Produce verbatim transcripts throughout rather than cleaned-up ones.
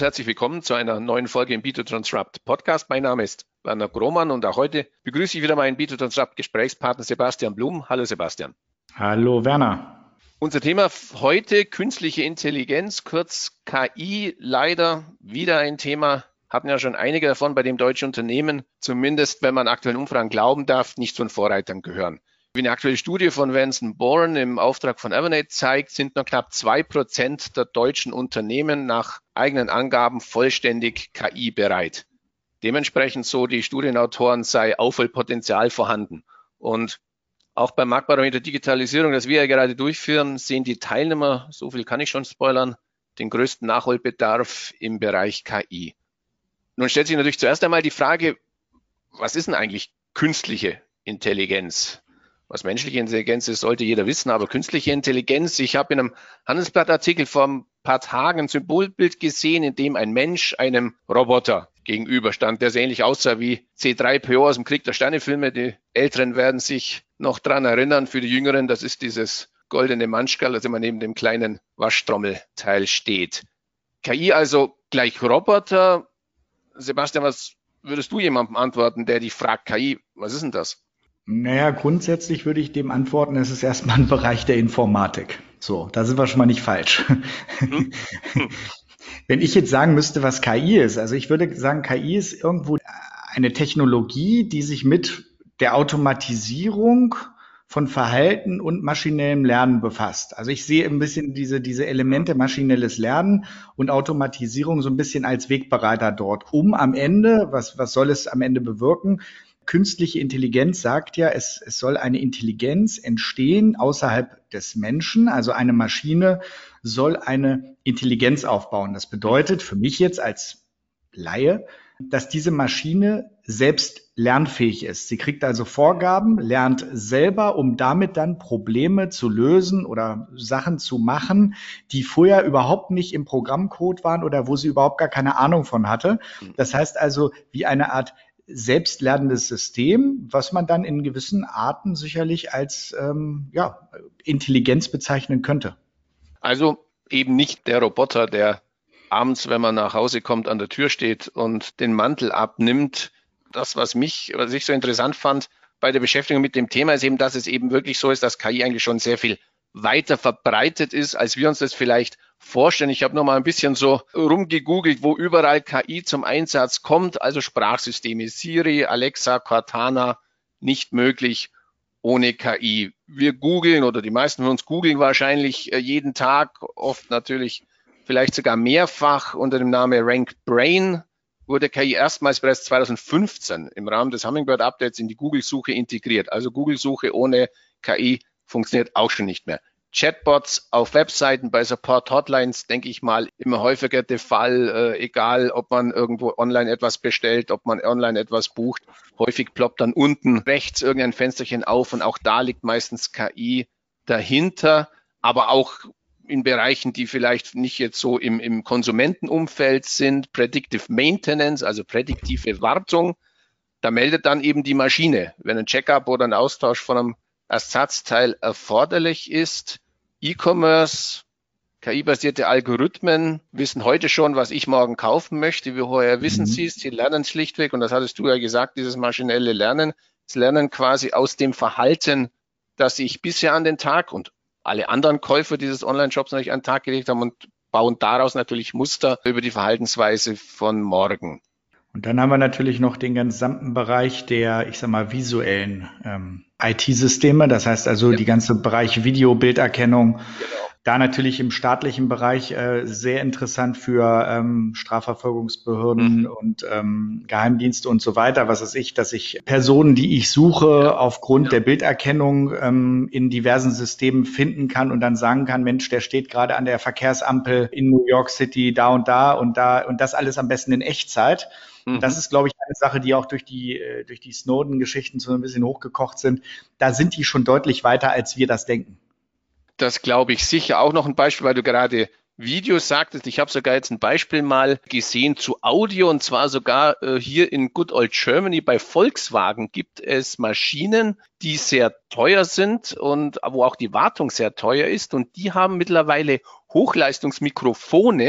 herzlich willkommen zu einer neuen Folge im B zwei Transrupt Podcast. Mein Name ist Werner Grohmann und auch heute begrüße ich wieder meinen B zwei Transrupt Gesprächspartner Sebastian Blum. Hallo Sebastian. Hallo Werner. Unser Thema heute künstliche Intelligenz, kurz K I, leider wieder ein Thema. Hatten ja schon einige davon, bei dem deutsche Unternehmen, zumindest wenn man aktuellen Umfragen glauben darf, nicht zu den Vorreitern gehören. Wie eine aktuelle Studie von Vanson Bourne im Auftrag von Evernet zeigt, sind nur knapp zwei Prozent der deutschen Unternehmen nach eigenen Angaben vollständig K I bereit. Dementsprechend, so die Studienautoren, sei Aufholpotenzial vorhanden. Und auch beim Marktbarometer Digitalisierung, das wir ja gerade durchführen, sehen die Teilnehmer, so viel kann ich schon spoilern, den größten Nachholbedarf im Bereich K I. Nun stellt sich natürlich zuerst einmal die Frage, was ist denn eigentlich künstliche Intelligenz? Was menschliche Intelligenz ist, sollte jeder wissen, aber künstliche Intelligenz, ich habe in einem Handelsblattartikel vor ein paar Tagen ein Symbolbild gesehen, in dem ein Mensch einem Roboter gegenüberstand, der so ähnlich aussah wie C drei P O aus dem Krieg der Sterne-Filme. Die Älteren werden sich noch dran erinnern, für die Jüngeren, das ist dieses goldene Manschgal, das immer neben dem kleinen Waschtrommelteil steht. K I also gleich Roboter. Sebastian, was würdest du jemandem antworten, der dich fragt, K I, was ist denn das? Naja, grundsätzlich würde ich dem antworten, es ist erstmal ein Bereich der Informatik. So, da sind wir schon mal nicht falsch. Hm? Hm. Wenn ich jetzt sagen müsste, was K I ist, also ich würde sagen, K I ist irgendwo eine Technologie, die sich mit der Automatisierung von Verhalten und maschinellem Lernen befasst. Also ich sehe ein bisschen diese, diese Elemente maschinelles Lernen und Automatisierung so ein bisschen als Wegbereiter dort, um am Ende, was, was soll es am Ende bewirken? Künstliche Intelligenz sagt ja, es, es soll eine Intelligenz entstehen außerhalb des Menschen. Also eine Maschine soll eine Intelligenz aufbauen. Das bedeutet für mich jetzt als Laie, dass diese Maschine selbst lernfähig ist. Sie kriegt also Vorgaben, lernt selber, um damit dann Probleme zu lösen oder Sachen zu machen, die vorher überhaupt nicht im Programmcode waren oder wo sie überhaupt gar keine Ahnung von hatte. Das heißt also, wie eine Art selbstlernendes System, was man dann in gewissen Arten sicherlich als ähm, ja, Intelligenz bezeichnen könnte. Also eben nicht der Roboter, der abends, wenn man nach Hause kommt, an der Tür steht und den Mantel abnimmt. Das, was mich, was ich so interessant fand bei der Beschäftigung mit dem Thema, ist eben, dass es eben wirklich so ist, dass K I eigentlich schon sehr viel weiter verbreitet ist, als wir uns das vielleicht vorstellen. Ich habe noch mal ein bisschen so rumgegoogelt, wo überall K I zum Einsatz kommt. Also Sprachsysteme, Siri, Alexa, Cortana, nicht möglich ohne K I. Wir googeln oder die meisten von uns googeln wahrscheinlich jeden Tag, oft natürlich vielleicht sogar mehrfach unter dem Namen RankBrain. Wurde K I erstmals bereits zweitausendfünfzehn im Rahmen des Hummingbird-Updates in die Google-Suche integriert. Also Google-Suche ohne K I funktioniert auch schon nicht mehr. Chatbots auf Webseiten, bei Support-Hotlines, denke ich mal, immer häufiger der Fall, äh, egal ob man irgendwo online etwas bestellt, ob man online etwas bucht. Häufig ploppt dann unten rechts irgendein Fensterchen auf und auch da liegt meistens K I dahinter, aber auch in Bereichen, die vielleicht nicht jetzt so im, im Konsumentenumfeld sind, Predictive Maintenance, also prädiktive Wartung, da meldet dann eben die Maschine, wenn ein Checkup oder ein Austausch von einem Ersatzteil erforderlich ist. E-Commerce, K I-basierte Algorithmen wissen heute schon, was ich morgen kaufen möchte. Woher wissen mhm. sie es? Sie lernen schlichtweg, und das hattest du ja gesagt, dieses maschinelle Lernen, das Lernen quasi aus dem Verhalten, das ich bisher an den Tag und alle anderen Käufer dieses Online-Shops natürlich an den Tag gelegt haben und bauen daraus natürlich Muster über die Verhaltensweise von morgen. Und dann haben wir natürlich noch den gesamten Bereich der, ich sag mal, visuellen ähm, I T-Systeme. Das heißt also ja. die ganze Bereich Video, Bilderkennung. Genau. Da natürlich im staatlichen Bereich äh, sehr interessant für ähm, Strafverfolgungsbehörden mhm. und ähm, Geheimdienste und so weiter. Was weiß ich, dass ich Personen, die ich suche, ja. aufgrund ja. der Bilderkennung ähm, in diversen Systemen finden kann und dann sagen kann, Mensch, der steht gerade an der Verkehrsampel in New York City da und da und da und das alles am besten in Echtzeit. Mhm. Das ist, glaube ich, eine Sache, die auch durch die äh, durch die Snowden-Geschichten so ein bisschen hochgekocht sind. Da sind die schon deutlich weiter, als wir das denken. Das glaube ich sicher. Auch noch ein Beispiel, weil du gerade Videos sagtest. Ich habe sogar jetzt ein Beispiel mal gesehen zu Audio, und zwar sogar äh, hier in Good Old Germany bei Volkswagen gibt es Maschinen, die sehr teuer sind und wo auch die Wartung sehr teuer ist, und die haben mittlerweile Hochleistungsmikrofone,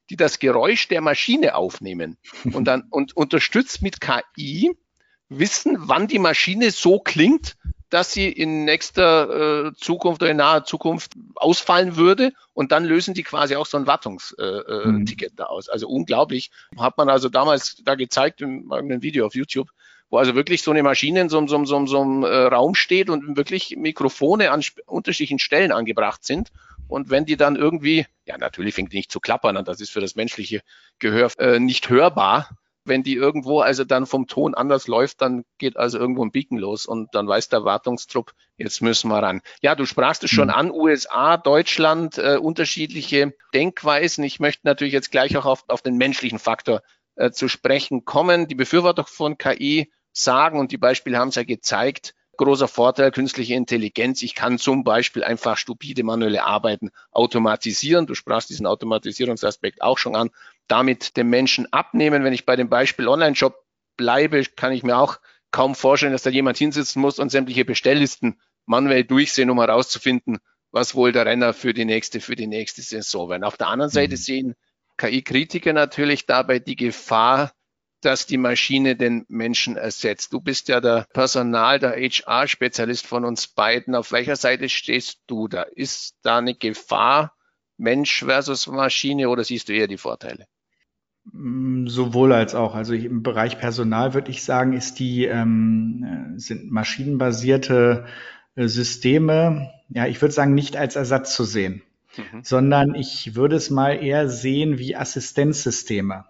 die das Geräusch der Maschine aufnehmen und dann und unterstützt mit K I wissen, wann die Maschine so klingt, dass sie in nächster äh, Zukunft oder in naher Zukunft ausfallen würde. Und dann lösen die quasi auch so ein Wartungsticket äh, äh, mhm. da aus. Also unglaublich. Hat man also damals da gezeigt in irgendeinem Video auf YouTube, wo also wirklich so eine Maschine in so, so, so, so einem äh, Raum steht und wirklich Mikrofone an unterschiedlichen Stellen angebracht sind. Und wenn die dann irgendwie, ja natürlich fängt die nicht zu klappern an, das ist für das menschliche Gehör äh, nicht hörbar. Wenn die irgendwo also dann vom Ton anders läuft, dann geht also irgendwo ein Beacon los und dann weiß der Wartungstrupp, jetzt müssen wir ran. Ja, du sprachst es schon mhm. an, U S A, Deutschland, äh, unterschiedliche Denkweisen. Ich möchte natürlich jetzt gleich auch auf, auf den menschlichen Faktor äh, zu sprechen kommen. Die Befürworter von K I sagen, und die Beispiele haben es ja gezeigt, großer Vorteil, künstliche Intelligenz. Ich kann zum Beispiel einfach stupide manuelle Arbeiten automatisieren. Du sprachst diesen Automatisierungsaspekt auch schon an. Damit dem Menschen abnehmen. Wenn ich bei dem Beispiel Online-Shop bleibe, kann ich mir auch kaum vorstellen, dass da jemand hinsitzen muss und sämtliche Bestelllisten manuell durchsehen, um herauszufinden, was wohl der Renner für die nächste, für die nächste Saison wäre. Auf der anderen Seite mhm. sehen K I-Kritiker natürlich dabei die Gefahr, dass die Maschine den Menschen ersetzt. Du bist ja der Personal, der H R-Spezialist von uns beiden. Auf welcher Seite stehst du da? Ist da eine Gefahr, Mensch versus Maschine, oder siehst du eher die Vorteile? Sowohl als auch. Also im Bereich Personal würde ich sagen, ist die, ähm, sind maschinenbasierte Systeme, ja, ich würde sagen, nicht als Ersatz zu sehen, mhm. sondern ich würde es mal eher sehen wie Assistenzsysteme.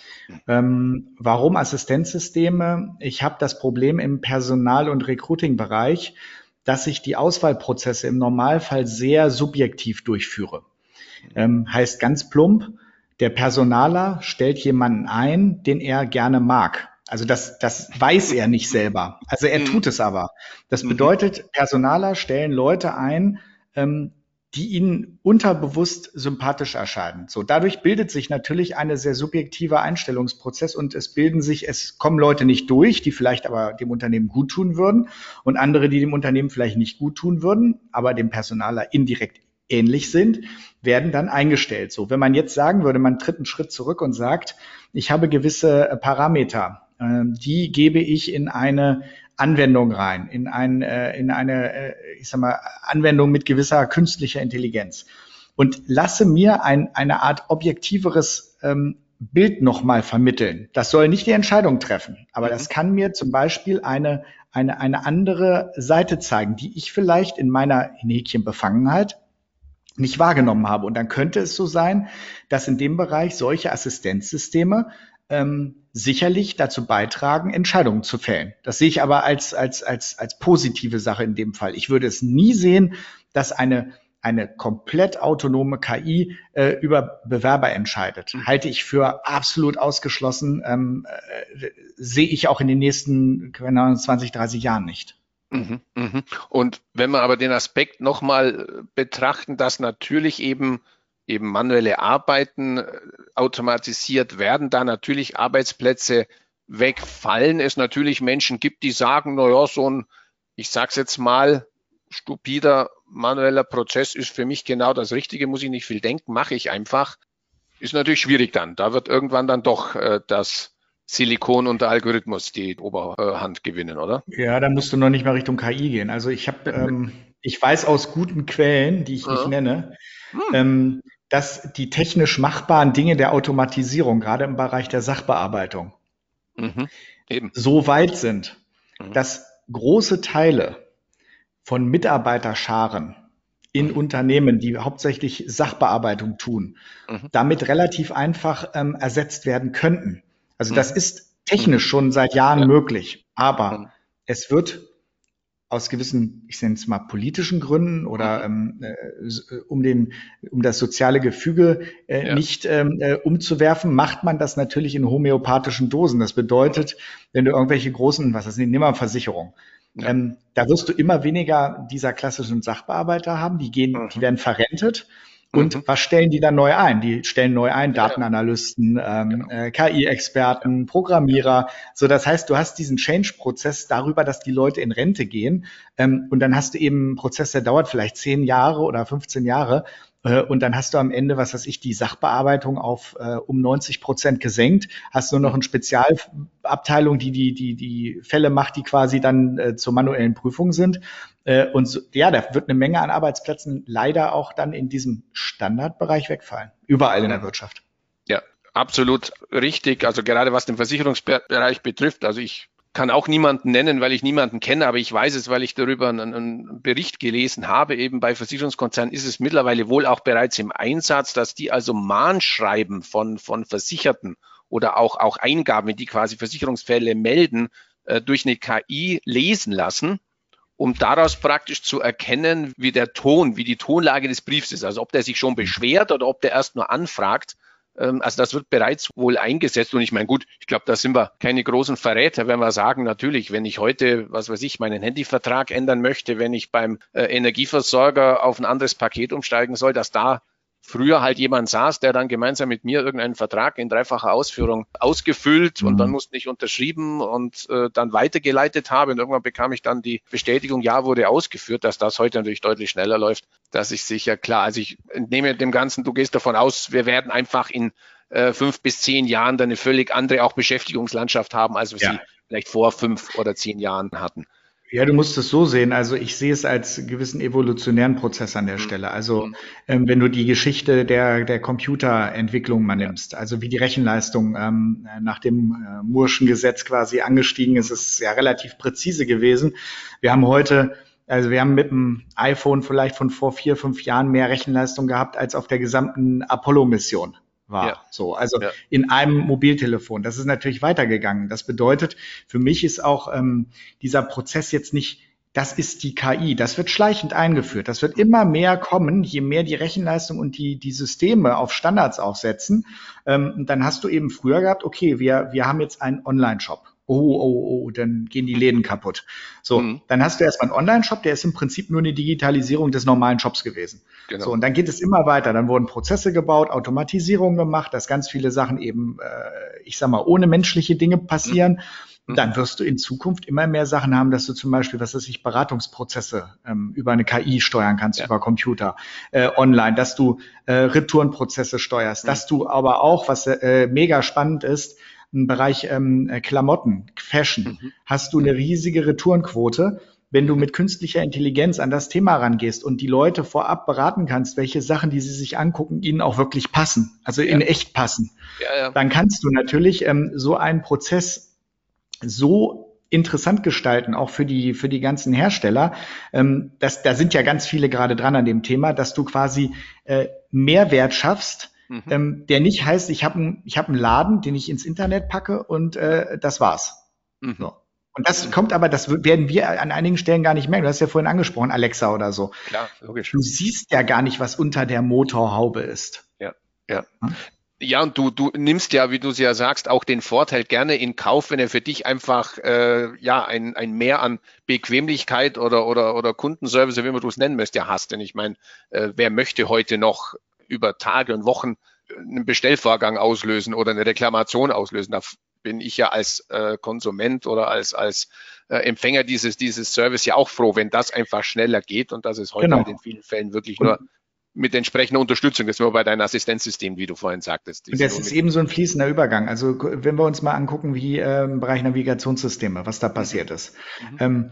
Ähm, warum Assistenzsysteme? Ich habe das Problem im Personal- und Recruiting-Bereich, dass ich die Auswahlprozesse im Normalfall sehr subjektiv durchführe. Ähm, heißt ganz plump, der Personaler stellt jemanden ein, den er gerne mag. Also das, das weiß er nicht selber. Also er tut es aber. Das bedeutet, Personaler stellen Leute ein, ähm, die ihnen unterbewusst sympathisch erscheinen. So, dadurch bildet sich natürlich eine sehr subjektive Einstellungsprozess und es bilden sich, es kommen Leute nicht durch, die vielleicht aber dem Unternehmen gut tun würden und andere, die dem Unternehmen vielleicht nicht gut tun würden, aber dem Personaler indirekt ähnlich sind, werden dann eingestellt. So, wenn man jetzt sagen würde, man tritt einen Schritt zurück und sagt, ich habe gewisse Parameter, äh, die gebe ich in eine Anwendung rein, in, ein, äh, in eine, äh, ich sag mal, Anwendung mit gewisser künstlicher Intelligenz und lasse mir ein, eine Art objektiveres ähm, Bild nochmal vermitteln. Das soll nicht die Entscheidung treffen, aber mhm. das kann mir zum Beispiel eine, eine, eine andere Seite zeigen, die ich vielleicht in meiner in Häkchen Befangenheit nicht wahrgenommen habe. Und dann könnte es so sein, dass in dem Bereich solche Assistenzsysteme ähm, sicherlich dazu beitragen, Entscheidungen zu fällen. Das sehe ich aber als, als, als, als positive Sache in dem Fall. Ich würde es nie sehen, dass eine, eine komplett autonome K I äh, über Bewerber entscheidet. Mhm. Halte ich für absolut ausgeschlossen, ähm, äh, sehe ich auch in den nächsten keine Ahnung, zwanzig, dreißig Jahren nicht. Mhm, mhm. Und wenn wir aber den Aspekt nochmal betrachten, dass natürlich eben eben manuelle Arbeiten automatisiert werden, da natürlich Arbeitsplätze wegfallen, es natürlich Menschen gibt, die sagen, na ja, so ein, ich sag's jetzt mal, stupider manueller Prozess ist für mich genau das Richtige, muss ich nicht viel denken, mache ich einfach. Ist natürlich schwierig dann. Da wird irgendwann dann doch äh, das Silikon und der Algorithmus die Oberhand gewinnen, oder? Ja, da musst du noch nicht mal Richtung K I gehen. Also ich habe, ähm, ich weiß aus guten Quellen, die ich nicht ja. nenne, hm. ähm, dass die technisch machbaren Dinge der Automatisierung, gerade im Bereich der Sachbearbeitung, mhm. Eben. so weit sind, mhm. dass große Teile von Mitarbeiterscharen in mhm. Unternehmen, die hauptsächlich Sachbearbeitung tun, mhm. damit relativ einfach ähm, ersetzt werden könnten. Also das ist technisch schon seit Jahren ja. möglich, aber es wird aus gewissen, ich nenne es mal politischen Gründen oder ähm, äh, um den, um das soziale Gefüge äh, ja. nicht ähm, äh, umzuwerfen, macht man das natürlich in homöopathischen Dosen. Das bedeutet, wenn du irgendwelche großen, was ist das, Nimmerversicherung, ja. ähm, da wirst du immer weniger dieser klassischen Sachbearbeiter haben, die gehen, mhm. die werden verrentet. Und mhm. was stellen die dann neu ein? Die stellen neu ein Datenanalysten, ähm, genau. äh, K I-Experten, Programmierer. So, das heißt, du hast diesen Change-Prozess darüber, dass die Leute in Rente gehen. Ähm, und dann hast du eben einen Prozess, der dauert vielleicht zehn Jahre oder fünfzehn Jahre. Äh, und dann hast du am Ende, was weiß ich, die Sachbearbeitung auf äh, um neunzig Prozent gesenkt, hast nur noch eine Spezialabteilung, die die die die Fälle macht, die quasi dann äh, zur manuellen Prüfung sind. Äh, und so, ja, da wird eine Menge an Arbeitsplätzen leider auch dann in diesem Standardbereich wegfallen, überall in der Wirtschaft. Ja, absolut richtig. Also gerade was den Versicherungsbereich betrifft, also ich kann auch niemanden nennen, weil ich niemanden kenne, aber ich weiß es, weil ich darüber einen, einen Bericht gelesen habe. Eben bei Versicherungskonzernen ist es mittlerweile wohl auch bereits im Einsatz, dass die also Mahnschreiben von, von Versicherten oder auch, auch Eingaben, die quasi Versicherungsfälle melden, äh, durch eine K I lesen lassen, um daraus praktisch zu erkennen, wie der Ton, wie die Tonlage des Briefs ist. Also ob der sich schon beschwert oder ob der erst nur anfragt. Also das wird bereits wohl eingesetzt und ich meine, gut, ich glaube, da sind wir keine großen Verräter, wenn wir sagen, natürlich, wenn ich heute, was weiß ich, meinen Handyvertrag ändern möchte, wenn ich beim äh, Energieversorger auf ein anderes Paket umsteigen soll, dass da früher halt jemand saß, der dann gemeinsam mit mir irgendeinen Vertrag in dreifacher Ausführung ausgefüllt mhm. und dann musste ich unterschrieben und äh, dann weitergeleitet habe und irgendwann bekam ich dann die Bestätigung, ja, wurde ausgeführt, dass das heute natürlich deutlich schneller läuft. Das ist sicher klar. Also ich entnehme dem Ganzen, du gehst davon aus, wir werden einfach in äh, fünf bis zehn Jahren dann eine völlig andere auch Beschäftigungslandschaft haben, als wir ja. sie vielleicht vor fünf oder zehn Jahren hatten. Ja, du musst es so sehen. Also ich sehe es als gewissen evolutionären Prozess an der Stelle. Also ähm, wenn du die Geschichte der der Computerentwicklung mal nimmst, also wie die Rechenleistung ähm, nach dem äh, Moore'schen Gesetz quasi angestiegen ist, ist ja relativ präzise gewesen. Wir haben heute, also wir haben mit dem iPhone vielleicht von vor vier, fünf Jahren mehr Rechenleistung gehabt als auf der gesamten Apollo-Mission. War. Ja. So, also ja. in einem Mobiltelefon. Das ist natürlich weitergegangen. Das bedeutet, für mich ist auch ähm, dieser Prozess jetzt nicht, das ist die K I. Das wird schleichend eingeführt. Das wird immer mehr kommen, je mehr die Rechenleistung und die die Systeme auf Standards aufsetzen. Ähm, dann hast du eben früher gehabt, okay, wir wir haben jetzt einen Online-Shop. Oh, oh, oh, dann gehen die Läden kaputt. So, mhm. dann hast du erstmal einen Online-Shop, der ist im Prinzip nur eine Digitalisierung des normalen Shops gewesen. Genau. So, und dann geht es immer weiter. Dann wurden Prozesse gebaut, Automatisierung gemacht, dass ganz viele Sachen eben, äh, ich sag mal, ohne menschliche Dinge passieren. Mhm. Dann wirst du in Zukunft immer mehr Sachen haben, dass du zum Beispiel, was weiß ich, Beratungsprozesse ähm, über eine K I steuern kannst, ja. über Computer, äh, online, dass du äh, Retourenprozesse steuerst, mhm. dass du aber auch, was äh, mega spannend ist, im Bereich ähm, Klamotten, Fashion, mhm. hast du eine riesige Retourenquote. Wenn du mit künstlicher Intelligenz an das Thema rangehst und die Leute vorab beraten kannst, welche Sachen, die sie sich angucken, ihnen auch wirklich passen, also ja. in echt passen, ja, ja. dann kannst du natürlich ähm, so einen Prozess so interessant gestalten, auch für die für die ganzen Hersteller. Ähm, das, da sind ja ganz viele gerade dran an dem Thema, dass du quasi äh, Mehrwert schaffst, Mhm. Ähm, der nicht heißt, ich habe einen ich hab einen Laden, den ich ins Internet packe und äh, das war's. Mhm. So. Und das mhm. kommt aber, das werden wir an einigen Stellen gar nicht merken. Du hast ja vorhin angesprochen, Alexa oder so. Klar, logisch. Du siehst ja gar nicht, was unter der Motorhaube ist. Ja, ja. Hm? Ja, und du, du nimmst ja, wie du es ja sagst, auch den Vorteil gerne in Kauf, wenn er für dich einfach äh, ja ein, ein Mehr an Bequemlichkeit oder oder oder Kundenservice, wie man du es nennen möchtest, ja hast. Denn ich meine, äh, wer möchte heute noch über Tage und Wochen einen Bestellvorgang auslösen oder eine Reklamation auslösen? Da bin ich ja als äh, Konsument oder als als äh, Empfänger dieses dieses Service ja auch froh, wenn das einfach schneller geht und das ist heute genau. halt in vielen Fällen wirklich und nur mit entsprechender Unterstützung. Das ist nur bei deinem Assistenzsystem, wie du vorhin sagtest. Und das ist eben so ein fließender Übergang. Also wenn wir uns mal angucken, wie äh, im Bereich Navigationssysteme, was da passiert mhm. ist. Mhm. Ähm,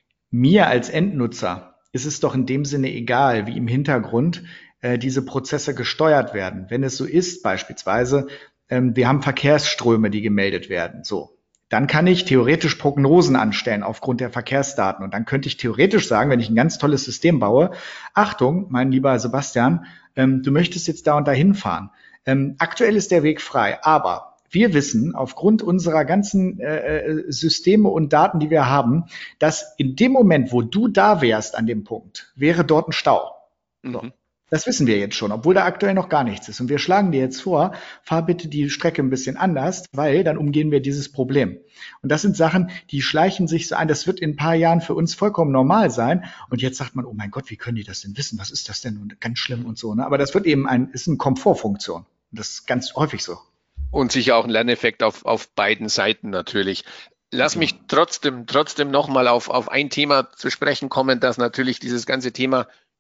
mir als Endnutzer ist es doch in dem Sinne egal, wie im Hintergrund äh, diese Prozesse gesteuert werden. Wenn es so ist, beispielsweise, ähm, wir haben Verkehrsströme, die gemeldet werden. So. Dann kann ich theoretisch Prognosen anstellen aufgrund der Verkehrsdaten. Und dann könnte ich theoretisch sagen, wenn ich ein ganz tolles System baue, Achtung, mein lieber Sebastian, ähm, du möchtest jetzt da und dahin fahren. Ähm, aktuell ist der Weg frei, aber wir wissen aufgrund unserer ganzen äh, Systeme und Daten, die wir haben, dass in dem Moment, wo du da wärst an dem Punkt, wäre dort ein Stau. So. Mhm. Das wissen wir jetzt schon, obwohl da aktuell noch gar nichts ist. Und wir schlagen dir jetzt vor, fahr bitte die Strecke ein bisschen anders, weil dann umgehen wir dieses Problem. Und das sind Sachen, die schleichen sich so ein. Das wird in ein paar Jahren für uns vollkommen normal sein. Und jetzt sagt man, oh mein Gott, wie können die das denn wissen? Was ist das denn? Und ganz schlimm und so. Ne? Aber das wird eben ein, ist eine Komfortfunktion. Und das ist ganz häufig so. Und sicher auch ein Lerneffekt auf, auf beiden Seiten natürlich. Lass mich trotzdem, trotzdem nochmal auf, auf ein Thema zu sprechen kommen, dass natürlich dieses ganze Thema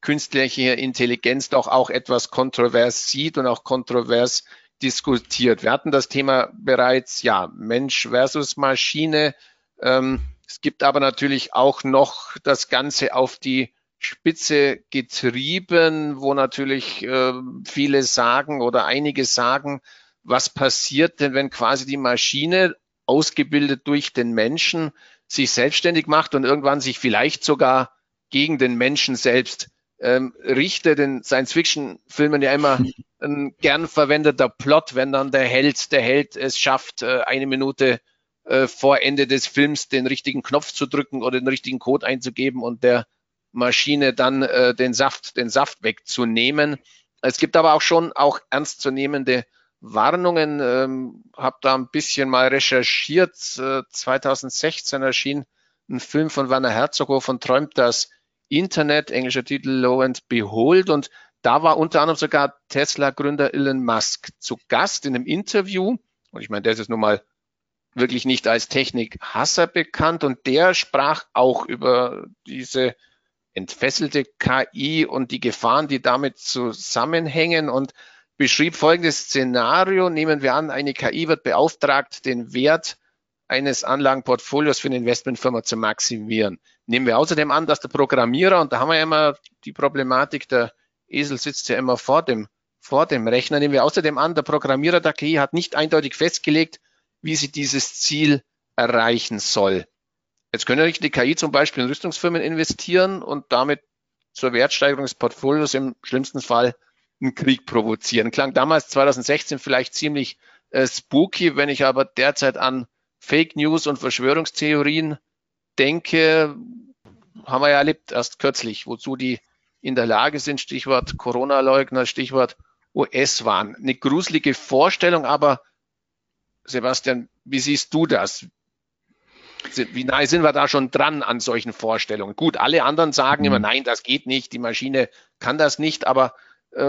künstliche Intelligenz doch auch etwas kontrovers sieht und auch kontrovers diskutiert. Wir hatten das Thema bereits, ja, Mensch versus Maschine. Ähm, es gibt aber natürlich auch noch das Ganze auf die Spitze getrieben, wo natürlich äh, viele sagen oder einige sagen, was passiert denn, wenn quasi die Maschine, ausgebildet durch den Menschen, sich selbstständig macht und irgendwann sich vielleicht sogar gegen den Menschen selbst ähm, richtet. In Science-Fiction-Filmen ja immer ein gern verwendeter Plot, wenn dann der Held, der Held es schafft, äh, eine Minute äh, vor Ende des Films den richtigen Knopf zu drücken oder den richtigen Code einzugeben und der Maschine dann äh, den Saft, den Saft wegzunehmen. Es gibt aber auch schon auch ernstzunehmende Warnungen. Ähm, habe da ein bisschen mal recherchiert. Äh, zweitausendsechzehn erschien ein Film von Werner Herzog, wovon träumt das Internet, englischer Titel Lo and Behold. Und da war unter anderem sogar Tesla-Gründer Elon Musk zu Gast in einem Interview. Und ich meine, der ist jetzt nun mal wirklich nicht als Technikhasser bekannt. Und der sprach auch über diese entfesselte K I und die Gefahren, die damit zusammenhängen, und beschrieb folgendes Szenario. Nehmen wir an, eine K I wird beauftragt, den Wert eines Anlagenportfolios für eine Investmentfirma zu maximieren. Nehmen wir außerdem an, dass der Programmierer, und da haben wir ja immer die Problematik, der Esel sitzt ja immer vor dem, vor dem Rechner, nehmen wir außerdem an, der Programmierer der K I hat nicht eindeutig festgelegt, wie sie dieses Ziel erreichen soll. Jetzt können die K I zum Beispiel in Rüstungsfirmen investieren und damit zur Wertsteigerung des Portfolios im schlimmsten Fall einen Krieg provozieren. Klang damals zweitausendsechzehn vielleicht ziemlich äh, spooky. Wenn ich aber derzeit an Fake News und Verschwörungstheorien denke, haben wir ja erlebt, erst kürzlich, wozu die in der Lage sind, Stichwort Corona-Leugner, Stichwort U S-Wahn. Eine gruselige Vorstellung, aber Sebastian, wie siehst du das? Wie nahe sind wir da schon dran an solchen Vorstellungen? Gut, alle anderen sagen immer, nein, das geht nicht, die Maschine kann das nicht, aber äh,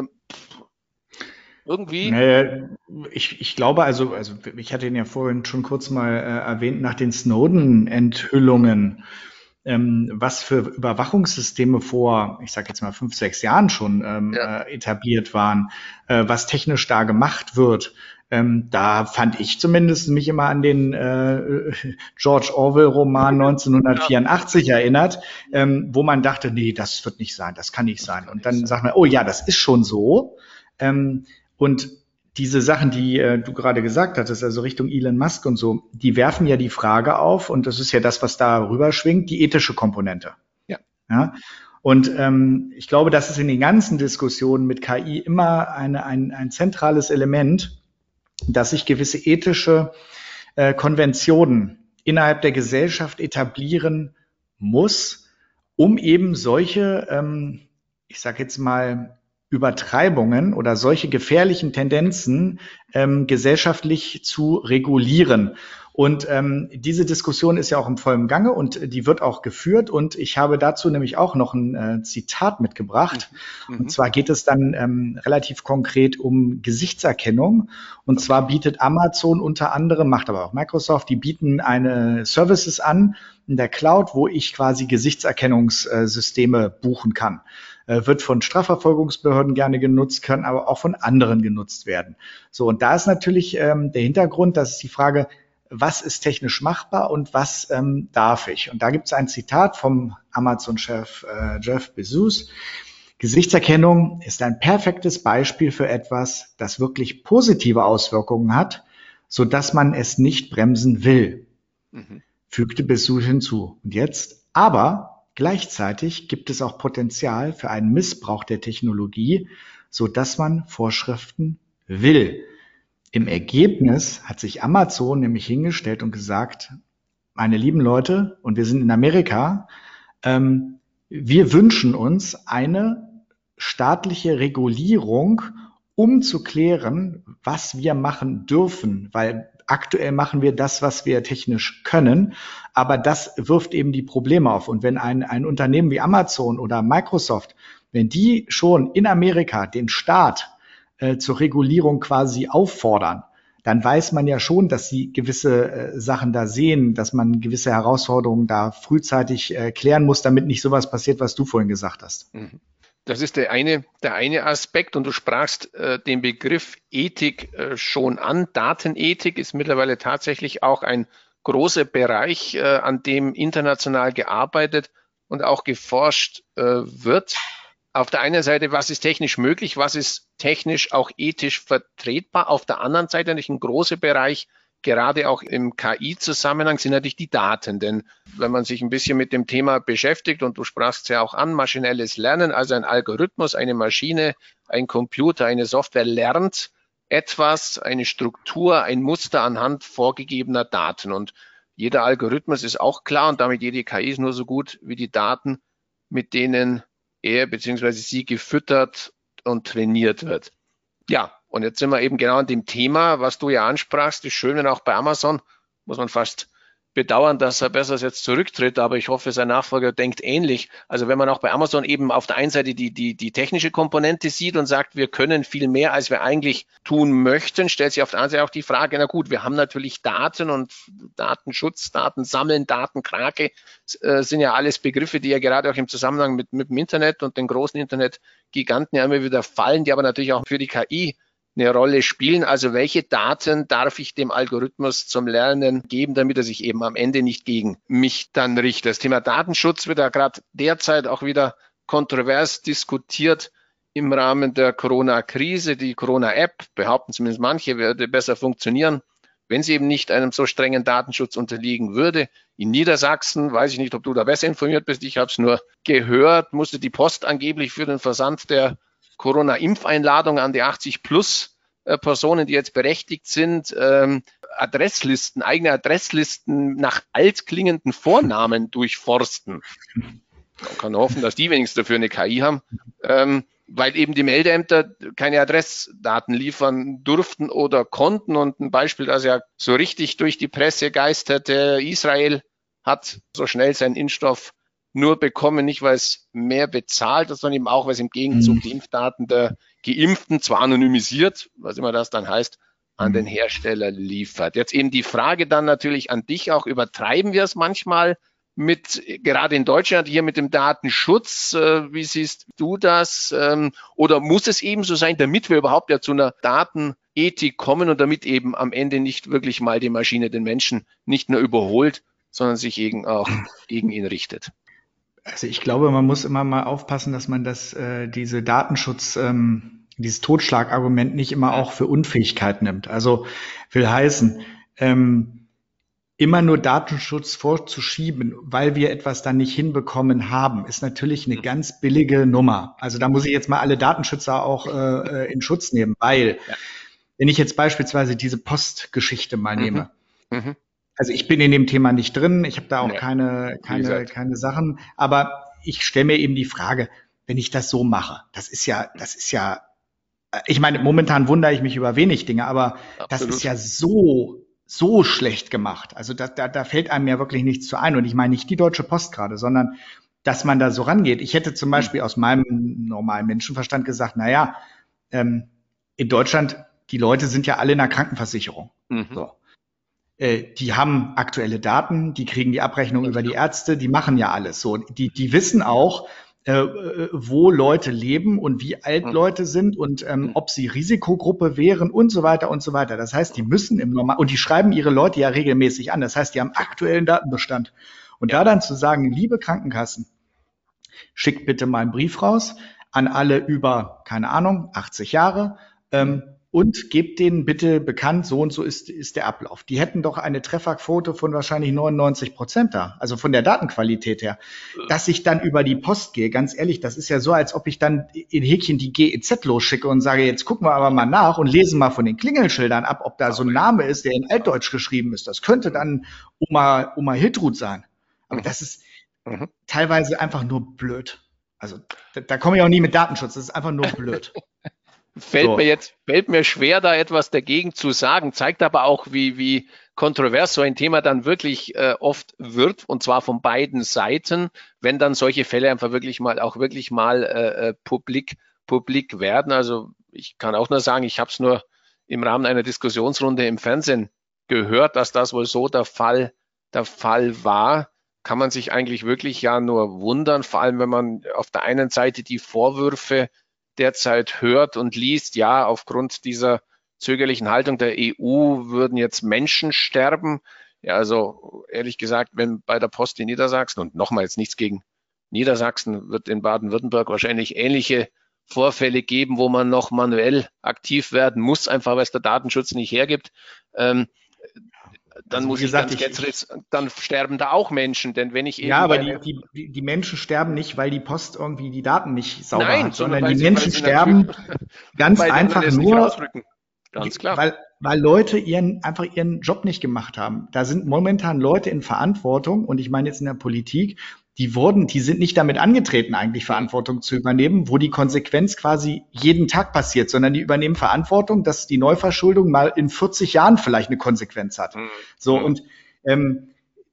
irgendwie. Naja, ich, ich glaube, also, also ich hatte ihn ja vorhin schon kurz mal äh, erwähnt, nach den Snowden-Enthüllungen, ähm, was für Überwachungssysteme vor, ich sage jetzt mal fünf, sechs Jahren schon ähm, ja. äh, etabliert waren, äh, was technisch da gemacht wird. Ähm, da fand ich zumindest mich immer an den äh, George Orwell-Roman neunzehnhundertvierundachtzig ja. erinnert, ähm, wo man dachte, nee, das wird nicht sein, das kann nicht sein. Und dann sagt man, oh ja, das ist schon so. Ähm, und diese Sachen, die äh, du gerade gesagt hattest, also Richtung Elon Musk und so, die werfen ja die Frage auf, und das ist ja das, was da rüberschwingt, die ethische Komponente. Ja. Ja? Und ähm, ich glaube, das ist in den ganzen Diskussionen mit K I immer eine, ein, ein zentrales Element, dass sich gewisse ethische äh, Konventionen innerhalb der Gesellschaft etablieren muss, um eben solche, ähm, ich sage jetzt mal, Übertreibungen oder solche gefährlichen Tendenzen ähm, gesellschaftlich zu regulieren. Und ähm, diese Diskussion ist ja auch im vollen Gange und die wird auch geführt. Und ich habe dazu nämlich auch noch ein äh, Zitat mitgebracht. Mhm. Und zwar geht es dann ähm, relativ konkret um Gesichtserkennung. Und okay. zwar bietet Amazon unter anderem, macht aber auch Microsoft, die bieten eine Services an in der Cloud, wo ich quasi Gesichtserkennungssysteme buchen kann. Wird von Strafverfolgungsbehörden gerne genutzt, kann aber auch von anderen genutzt werden. So, und da ist natürlich ähm, der Hintergrund, das ist die Frage, was ist technisch machbar und was ähm, darf ich? Und da gibt es ein Zitat vom Amazon-Chef äh, Jeff Bezos. Gesichtserkennung ist ein perfektes Beispiel für etwas, das wirklich positive Auswirkungen hat, sodass man es nicht bremsen will, mhm. fügte Bezos hinzu. Und jetzt, aber gleichzeitig gibt es auch Potenzial für einen Missbrauch der Technologie, so dass man Vorschriften will. Im Ergebnis hat sich Amazon nämlich hingestellt und gesagt, meine lieben Leute, und wir sind in Amerika, ähm, wir wünschen uns eine staatliche Regulierung, um zu klären, was wir machen dürfen, weil aktuell machen wir das, was wir technisch können, aber das wirft eben die Probleme auf. Und wenn ein, ein Unternehmen wie Amazon oder Microsoft, wenn die schon in Amerika den Staat äh, zur Regulierung quasi auffordern, dann weiß man ja schon, dass sie gewisse äh, Sachen da sehen, dass man gewisse Herausforderungen da frühzeitig äh, klären muss, damit nicht sowas passiert, was du vorhin gesagt hast. Das ist der eine, der eine Aspekt. Und du sprachst äh, den Begriff Ethik äh, schon an. Datenethik ist mittlerweile tatsächlich auch ein großer Bereich, äh, an dem international gearbeitet und auch geforscht äh, wird. Auf der einen Seite, was ist technisch möglich, was ist technisch auch ethisch vertretbar. Auf der anderen Seite natürlich ein großer Bereich, gerade auch im K I-Zusammenhang, sind natürlich die Daten. Denn wenn man sich ein bisschen mit dem Thema beschäftigt, und du sprachst es ja auch an, maschinelles Lernen, also ein Algorithmus, eine Maschine, ein Computer, eine Software lernt etwas, eine Struktur, ein Muster anhand vorgegebener Daten. Und jeder Algorithmus ist auch klar und damit jede K I ist nur so gut wie die Daten, mit denen er bzw. sie gefüttert und trainiert wird. Ja, und jetzt sind wir eben genau an dem Thema, was du ja ansprachst. Das Schöne auch bei Amazon, muss man fast bedauern, dass er besser jetzt zurücktritt, aber ich hoffe, sein Nachfolger denkt ähnlich. Also wenn man auch bei Amazon eben auf der einen Seite die, die, die technische Komponente sieht und sagt, wir können viel mehr, als wir eigentlich tun möchten, stellt sich auf der anderen Seite auch die Frage, na gut, wir haben natürlich Daten und Datenschutz, Daten sammeln, Datenkrake, äh, sind ja alles Begriffe, die ja gerade auch im Zusammenhang mit, mit dem Internet und den großen Internetgiganten ja immer wieder fallen, die aber natürlich auch für die K I eine Rolle spielen. Also welche Daten darf ich dem Algorithmus zum Lernen geben, damit er sich eben am Ende nicht gegen mich dann richtet. Das Thema Datenschutz wird ja gerade derzeit auch wieder kontrovers diskutiert im Rahmen der Corona-Krise. Die Corona-App, behaupten zumindest manche, würde besser funktionieren, wenn sie eben nicht einem so strengen Datenschutz unterliegen würde. In Niedersachsen, weiß ich nicht, ob du da besser informiert bist, ich habe es nur gehört, musste die Post angeblich für den Versand der Corona-Impfeinladung an die achtzig plus äh, Personen, die jetzt berechtigt sind, ähm, Adresslisten, eigene Adresslisten nach altklingenden Vornamen durchforsten. Man kann hoffen, dass die wenigstens dafür eine K I haben, ähm, weil eben die Meldeämter keine Adressdaten liefern durften oder konnten. Und ein Beispiel, das ja so richtig durch die Presse geisterte: Israel hat so schnell seinen Impfstoff nur bekommen, nicht weil es mehr bezahlt hat, sondern eben auch, weil es im Gegenzug die Impfdaten der Geimpften, zwar anonymisiert, was immer das dann heißt, an den Hersteller liefert. Jetzt eben die Frage dann natürlich an dich auch, übertreiben wir es manchmal mit, gerade in Deutschland hier mit dem Datenschutz, äh, wie siehst du das? Ähm, oder muss es eben so sein, damit wir überhaupt ja zu einer Datenethik kommen und damit eben am Ende nicht wirklich mal die Maschine den Menschen nicht nur überholt, sondern sich eben auch gegen ihn richtet? Also ich glaube, man muss immer mal aufpassen, dass man das, äh, diese Datenschutz, ähm, dieses Totschlagargument nicht immer auch für Unfähigkeit nimmt. Also will heißen, ähm, immer nur Datenschutz vorzuschieben, weil wir etwas dann nicht hinbekommen haben, ist natürlich eine ganz billige Nummer. Also da muss ich jetzt mal alle Datenschützer auch äh, in Schutz nehmen, weil ja. wenn ich jetzt beispielsweise diese Postgeschichte mal nehme, mhm. Mhm. Also ich bin in dem Thema nicht drin, ich habe da auch ja. keine keine keine Sachen, aber ich stelle mir eben die Frage, wenn ich das so mache, das ist ja, das ist ja, ich meine, momentan wundere ich mich über wenig Dinge, aber Absolut. das ist ja so so schlecht gemacht. Also da, da da fällt einem ja wirklich nichts zu ein. Und ich meine nicht die Deutsche Post gerade, sondern dass man da so rangeht. Ich hätte zum Beispiel aus meinem normalen Menschenverstand gesagt, na ja, ähm, in Deutschland, die Leute sind ja alle in der Krankenversicherung. Mhm. So. Die haben aktuelle Daten, die kriegen die Abrechnung über die Ärzte, die machen ja alles so. Die, die wissen auch, äh, wo Leute leben und wie alt Leute sind und ähm, ob sie Risikogruppe wären und so weiter und so weiter. Das heißt, die müssen im Normal, und die schreiben ihre Leute ja regelmäßig an. Das heißt, die haben aktuellen Datenbestand. Und da dann zu sagen, liebe Krankenkassen, schickt bitte mal einen Brief raus an alle über, keine Ahnung, achtzig Jahre, ähm, und gebt denen bitte bekannt, so und so ist, ist der Ablauf. Die hätten doch eine Trefferquote von wahrscheinlich neunundneunzig Prozent da, also von der Datenqualität her. Dass ich dann über die Post gehe, ganz ehrlich, das ist ja so, als ob ich dann in Häkchen die G E Z losschicke und sage, jetzt gucken wir aber mal nach und lesen mal von den Klingelschildern ab, ob da so ein Name ist, der in Altdeutsch geschrieben ist. Das könnte dann Oma, Oma Hiltrud sein. Aber das ist mhm. teilweise einfach nur blöd. Also da, da komme ich auch nie mit Datenschutz, das ist einfach nur blöd. Fällt so. mir jetzt, fällt mir schwer, da etwas dagegen zu sagen, zeigt aber auch, wie, wie kontrovers so ein Thema dann wirklich äh, oft wird, und zwar von beiden Seiten, wenn dann solche Fälle einfach wirklich mal, auch wirklich mal äh, publik, publik werden. Also ich kann auch nur sagen, ich habe es nur im Rahmen einer Diskussionsrunde im Fernsehen gehört, dass das wohl so der Fall, der Fall war. kann man sich eigentlich wirklich ja nur wundern, vor allem wenn man auf der einen Seite die Vorwürfe derzeit hört und liest, ja, aufgrund dieser zögerlichen Haltung der E U würden jetzt Menschen sterben. Ja, also ehrlich gesagt, wenn bei der Post in Niedersachsen, und nochmal jetzt nichts gegen Niedersachsen, wird in Baden-Württemberg wahrscheinlich ähnliche Vorfälle geben, wo man noch manuell aktiv werden muss, einfach weil es der Datenschutz nicht hergibt. Ähm, dann also, muss gesagt, ich ganz ich, dann sterben da auch Menschen, denn wenn ich eben... Ja, aber die, die, die Menschen sterben nicht, weil die Post irgendwie die Daten nicht sauber Nein, hat, sondern, sondern die sie, Menschen sterben ganz einfach nur, ganz klar. Weil, weil Leute ihren, einfach ihren Job nicht gemacht haben. Da sind momentan Leute in Verantwortung, und ich meine jetzt in der Politik, die wurden, die sind nicht damit angetreten, eigentlich Verantwortung zu übernehmen, wo die Konsequenz quasi jeden Tag passiert, sondern die übernehmen Verantwortung, dass die Neuverschuldung mal in vierzig Jahren vielleicht eine Konsequenz hat. Mhm. So, und ähm,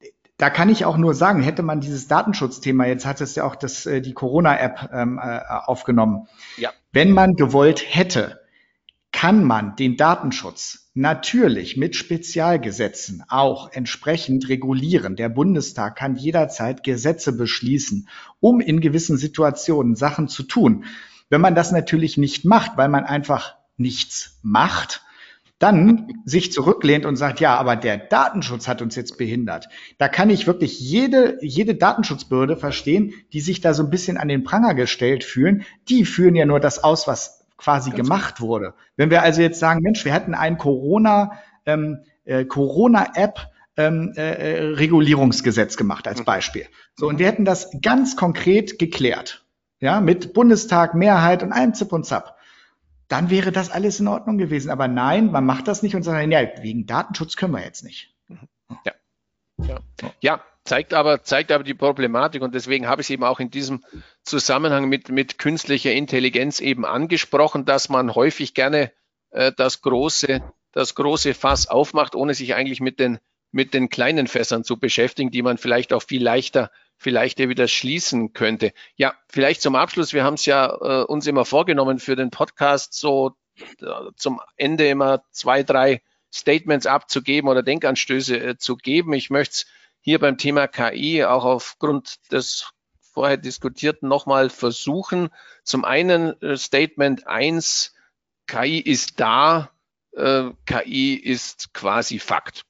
da kann ich auch nur sagen, hätte man dieses Datenschutzthema, jetzt hat es ja auch das, äh, die Corona-App ähm, äh, aufgenommen, ja. Wenn man gewollt hätte, kann man den Datenschutz natürlich mit Spezialgesetzen auch entsprechend regulieren. Der Bundestag kann jederzeit Gesetze beschließen, um in gewissen Situationen Sachen zu tun. Wenn man das natürlich nicht macht, weil man einfach nichts macht, dann sich zurücklehnt und sagt, ja, aber der Datenschutz hat uns jetzt behindert. Da kann ich wirklich jede, jede Datenschutzbehörde verstehen, die sich da so ein bisschen an den Pranger gestellt fühlen. Die führen ja nur das aus, was quasi Ganz gemacht gut. wurde. Wenn wir also jetzt sagen, Mensch, wir hätten ein Corona, ähm, äh, Corona-App ähm, äh, Regulierungsgesetz gemacht als Beispiel. So, und wir hätten das ganz konkret geklärt, ja, mit Bundestag, Mehrheit und allem Zip und Zap. Dann wäre das alles in Ordnung gewesen. Aber nein, man macht das nicht und sagt, ja, wegen Datenschutz können wir jetzt nicht. Ja, ja. ja. Zeigt aber, zeigt aber die Problematik, und deswegen habe ich es eben auch in diesem Zusammenhang mit, mit künstlicher Intelligenz eben angesprochen, dass man häufig gerne äh, das große, das große Fass aufmacht, ohne sich eigentlich mit den, mit den kleinen Fässern zu beschäftigen, die man vielleicht auch viel leichter, viel leichter wieder schließen könnte. Ja, vielleicht zum Abschluss. Wir haben es ja äh, uns immer vorgenommen für den Podcast, so äh, zum Ende immer zwei, drei Statements abzugeben oder Denkanstöße äh, zu geben. Ich möchte es hier beim Thema K I auch aufgrund des vorher Diskutierten nochmal versuchen. Zum einen äh, Statement eins, K I ist da, äh, K I ist quasi Fakt.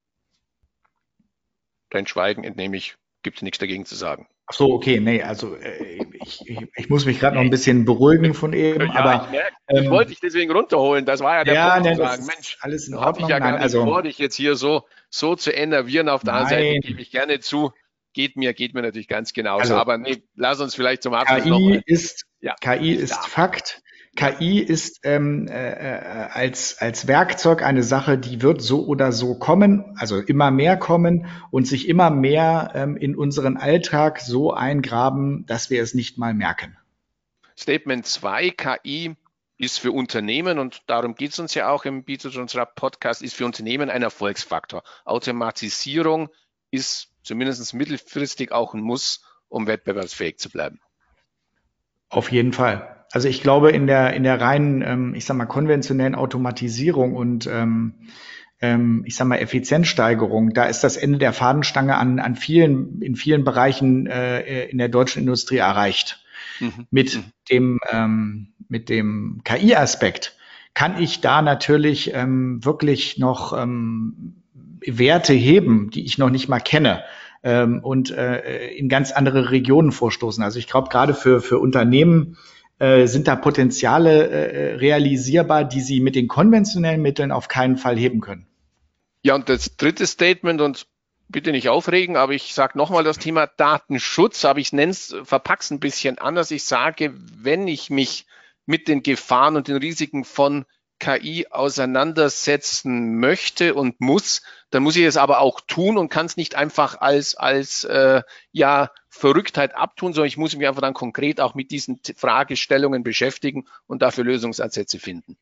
Dein Schweigen entnehme ich, gibt es nichts dagegen zu sagen. Ach so, okay, nee, also äh, ich, ich, ich muss mich gerade noch ein bisschen beruhigen von eben, ja, aber ich, merke, ähm, ich wollte dich deswegen runterholen, das war ja der ja, Punkt, nee, zu sagen, Mensch, alles in habe ich ja gar nicht also, vor, dich jetzt hier so, so zu enervieren. Auf der anderen Seite gebe ich gerne zu, geht mir, geht mir natürlich ganz genauso, also, aber nee, lass uns vielleicht zum Abschluss K I noch ist, ja, K I ist da. Fakt. K I ist ähm, äh, als als Werkzeug eine Sache, die wird so oder so kommen, also immer mehr kommen und sich immer mehr ähm, in unseren Alltag so eingraben, dass wir es nicht mal merken. Statement zwei, K I ist für Unternehmen, und darum geht es uns ja auch im B zwei G unserer Podcast, ist für Unternehmen ein Erfolgsfaktor. Automatisierung ist zumindest mittelfristig auch ein Muss, um wettbewerbsfähig zu bleiben. Auf jeden Fall. Also ich glaube, in der in der reinen, ähm, ich sag mal, konventionellen Automatisierung und ähm, ähm, ich sag mal Effizienzsteigerung, da ist das Ende der Fahnenstange an an vielen in vielen Bereichen äh, in der deutschen Industrie erreicht. Mhm. Mit mhm. dem ähm, mit dem K I-Aspekt kann ich da natürlich ähm, wirklich noch ähm, Werte heben, die ich noch nicht mal kenne. Ähm, und äh, in ganz andere Regionen vorstoßen. Also ich glaube, gerade für für Unternehmen äh, sind da Potenziale äh, realisierbar, die sie mit den konventionellen Mitteln auf keinen Fall heben können. Ja, und das dritte Statement, und bitte nicht aufregen, aber ich sage nochmal das Thema Datenschutz, aber ich nenne es, verpack's ein bisschen anders. Ich sage, wenn ich mich mit den Gefahren und den Risiken von K I auseinandersetzen möchte und muss, dann muss ich es aber auch tun und kann es nicht einfach als als äh, ja Verrücktheit abtun, sondern ich muss mich einfach dann konkret auch mit diesen Fragestellungen beschäftigen und dafür Lösungsansätze finden.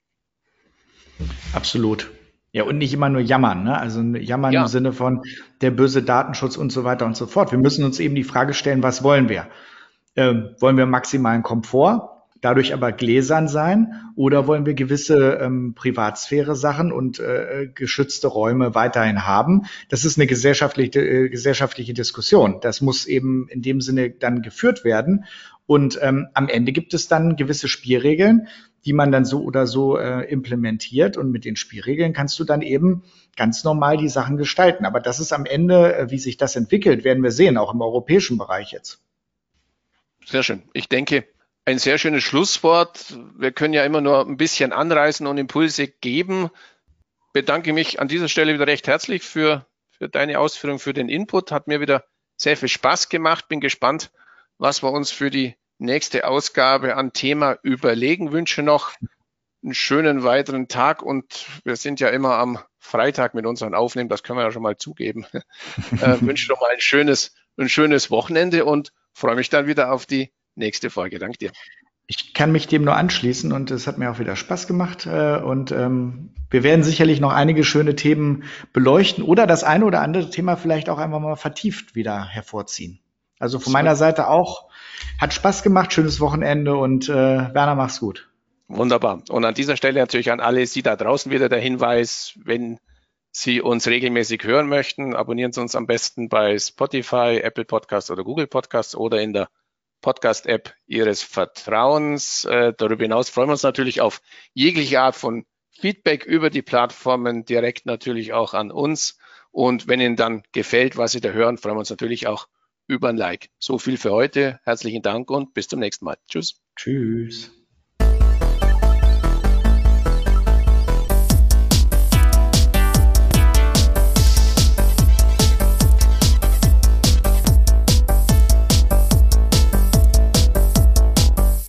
Absolut. Ja, und nicht immer nur jammern, ne? Also jammern ja. Im Sinne von der böse Datenschutz und so weiter und so fort. Wir müssen uns eben die Frage stellen, was wollen wir? Ähm, wollen wir maximalen Komfort? dadurch aber gläsern sein? Oder wollen wir gewisse ähm, Privatsphäre-Sachen und äh, geschützte Räume weiterhin haben? Das ist eine gesellschaftliche, äh, gesellschaftliche Diskussion. Das muss eben in dem Sinne dann geführt werden. Und ähm, am Ende gibt es dann gewisse Spielregeln, die man dann so oder so äh, implementiert. Und mit den Spielregeln kannst du dann eben ganz normal die Sachen gestalten. Aber das ist am Ende, äh, wie sich das entwickelt, werden wir sehen, auch im europäischen Bereich jetzt. Sehr schön. Ich denke, ein sehr schönes Schlusswort. Wir können ja immer nur ein bisschen anreißen und Impulse geben. Ich bedanke mich an dieser Stelle wieder recht herzlich für, für deine Ausführung, für den Input. Hat mir wieder sehr viel Spaß gemacht. Bin gespannt, was wir uns für die nächste Ausgabe an Thema überlegen. Wünsche noch einen schönen weiteren Tag und wir sind ja immer am Freitag mit unseren Aufnehmen, das können wir ja schon mal zugeben. äh, wünsche noch mal ein schönes, ein schönes Wochenende und freue mich dann wieder auf die nächste Folge. Danke dir. Ich kann mich dem nur anschließen und es hat mir auch wieder Spaß gemacht äh, und ähm, wir werden sicherlich noch einige schöne Themen beleuchten oder das eine oder andere Thema vielleicht auch einfach mal vertieft wieder hervorziehen. Also von meiner Seite auch, hat Spaß gemacht, schönes Wochenende und äh, Werner, mach's gut. Wunderbar. Und an dieser Stelle natürlich an alle Sie da draußen wieder der Hinweis, wenn Sie uns regelmäßig hören möchten, abonnieren Sie uns am besten bei Spotify, Apple Podcasts oder Google Podcasts oder in der Podcast-App Ihres Vertrauens. Äh, darüber hinaus freuen wir uns natürlich auf jegliche Art von Feedback über die Plattformen, direkt natürlich auch an uns. Und wenn Ihnen dann gefällt, was Sie da hören, freuen wir uns natürlich auch über ein Like. So viel für heute. Herzlichen Dank und bis zum nächsten Mal. Tschüss. Tschüss.